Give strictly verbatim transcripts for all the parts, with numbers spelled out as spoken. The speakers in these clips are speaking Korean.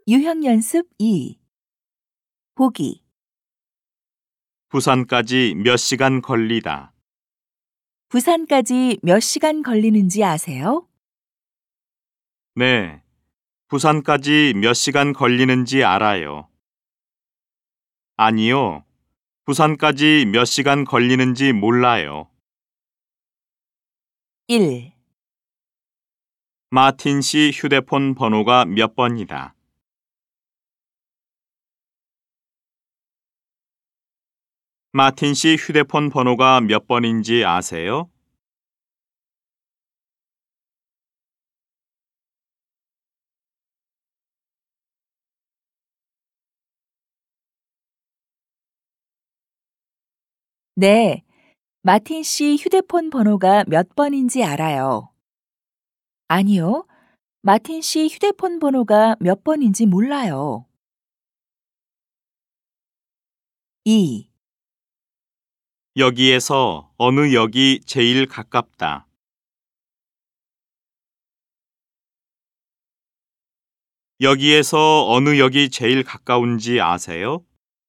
유형연습 이. 보기. 부산까지 몇 시간 걸리다. 부산까지 몇 시간 걸리는지 아세요? 네, 부산까지 몇 시간 걸리는지 알아요. 아니요, 부산까지 몇 시간 걸리는지 몰라요. 일. 마틴 씨 휴대폰 번호가 몇 번이다. 마틴 씨 휴대폰 번호가 몇 번인지 아세요? 네, 마틴 씨 휴대폰 번호가 몇 번인지 알아요. 아니요, 마틴 씨 휴대폰 번호가 몇 번인지 몰라요. 이. 여기에서 어느 역이 제일 가깝다. 여기에서 어느 역이 제일 가까운지 아세요?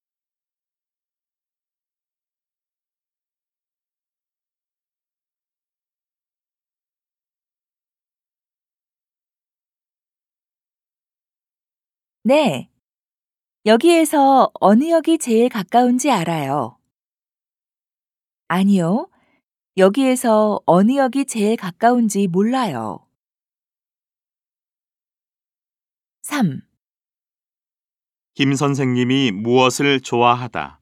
네, 여기에서 어느 역이 제일 가까운지 알아요. 아니요, 여기에서 어느 역이 제일 가까운지 몰라요. 삼. 김 선생님이 무엇을 좋아하다.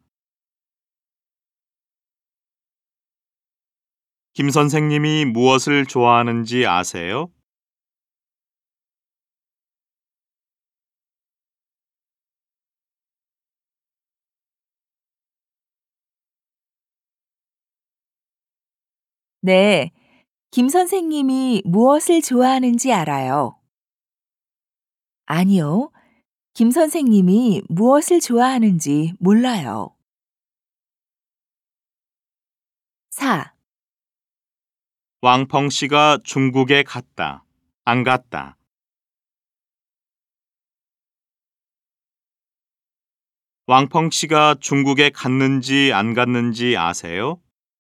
김 선생님이 무엇을 좋아하는지 아세요? 네, 김 선생님이 무엇을 좋아하는지 알아요. 아니요, 김 선생님이 무엇을 좋아하는지 몰라요. 사. 왕펑 씨가 중국에 갔다. 안 갔다. 왕펑 씨가 중국에 갔는지 안 갔는지 아세요?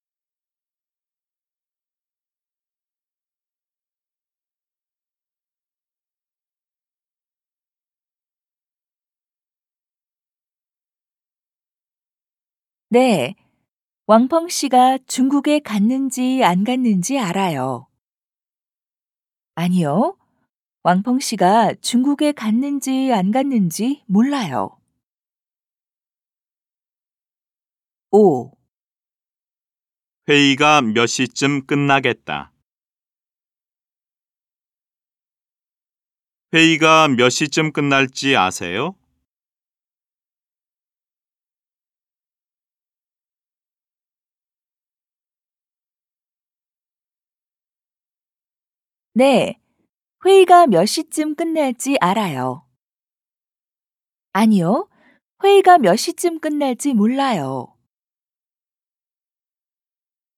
네, 왕펑 씨가 중국에 갔는지 안 갔는지 알아요. 아니요, 왕펑 씨가 중국에 갔는지 안 갔는지 몰라요. 오. 회의가 몇 시쯤 끝나겠다. 회의가 몇 시쯤 끝날지 아세요? 네, 회의가 몇 시쯤 끝날지 알아요. 아니요, 회의가 몇 시쯤 끝날지 몰라요.